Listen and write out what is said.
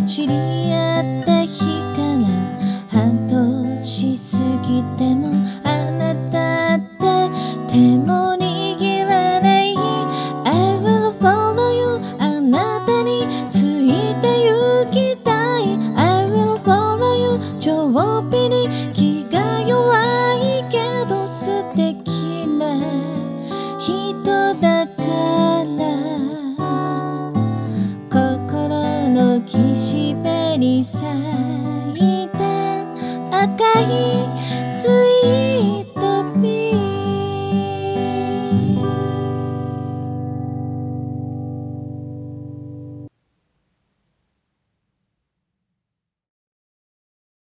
知り合った日から半年過ぎてもあなたって手も握らない。 I will follow you あなたについて行きたい。 I will follow you ちょっぴり気が弱いけど素敵な人だから心の岸辺に咲いた赤い